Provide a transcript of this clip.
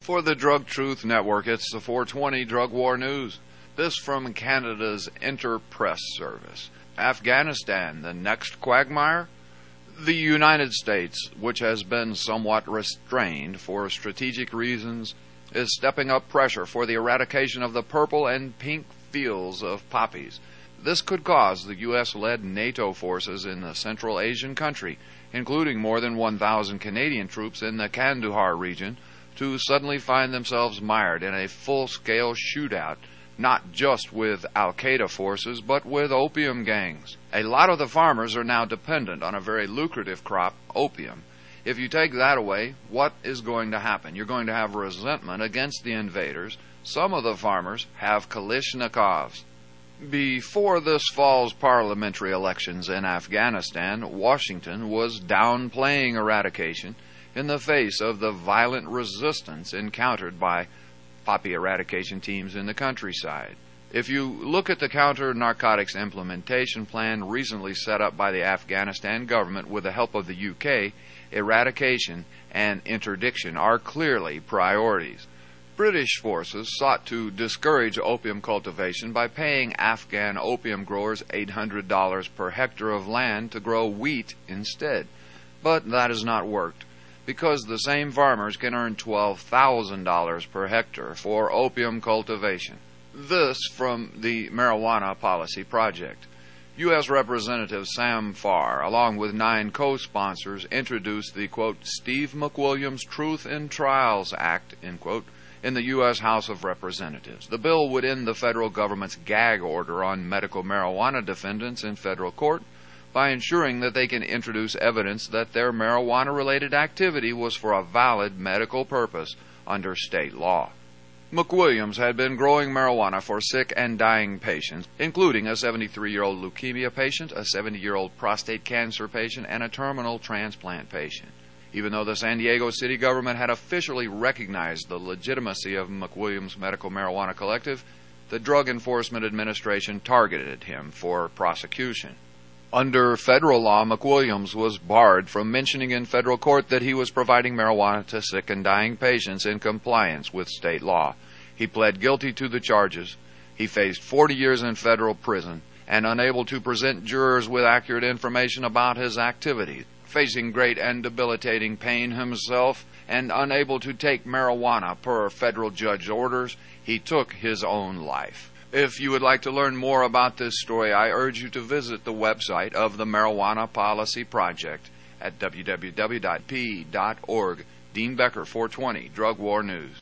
For the Drug Truth Network, it's the 420 Drug War News. This from Canada's Inter-Press Service. Afghanistan, the next quagmire? The United States, which has been somewhat restrained for strategic reasons, is stepping up pressure for the eradication of the purple and pink fields of poppies. This could cause the U.S.-led NATO forces in the Central Asian country, including more than 1,000 Canadian troops in the Kandahar region, to suddenly find themselves mired in a full-scale shootout, not just with Al-Qaeda forces, but with opium gangs. A lot of the farmers are now dependent on a very lucrative crop, opium. If you take that away, what is going to happen? You're going to have resentment against the invaders. Some of the farmers have Kalashnikovs. Before this fall's parliamentary elections in Afghanistan, Washington was downplaying eradication in the face of the violent resistance encountered by poppy eradication teams in the countryside. If you look at the counter-narcotics implementation plan recently set up by the Afghanistan government with the help of the UK, eradication and interdiction are clearly priorities. British forces sought to discourage opium cultivation by paying Afghan opium growers $800 per hectare of land to grow wheat instead. But that has not worked, because the same farmers can earn $12,000 per hectare for opium cultivation. This from the Marijuana Policy Project. U.S. Representative Sam Farr, along with 9 co-sponsors, introduced the, quote, Steve McWilliams Truth in Trials Act, end quote, in the U.S. House of Representatives. The bill would end the federal government's gag order on medical marijuana defendants in federal court by ensuring that they can introduce evidence that their marijuana-related activity was for a valid medical purpose under state law. McWilliams had been growing marijuana for sick and dying patients, including a 73-year-old leukemia patient, a 70-year-old prostate cancer patient, and a terminal transplant patient. Even though the San Diego city government had officially recognized the legitimacy of McWilliams' medical marijuana collective, the Drug Enforcement Administration targeted him for prosecution. Under federal law, McWilliams was barred from mentioning in federal court that he was providing marijuana to sick and dying patients in compliance with state law. He pled guilty to the charges. He faced 40 years in federal prison and unable to present jurors with accurate information about his activities. Facing great and debilitating pain himself and unable to take marijuana per federal judge orders, he took his own life. If you would like to learn more about this story, I urge you to visit the website of the Marijuana Policy Project at www.p.org. Dean Becker, 420, Drug War News.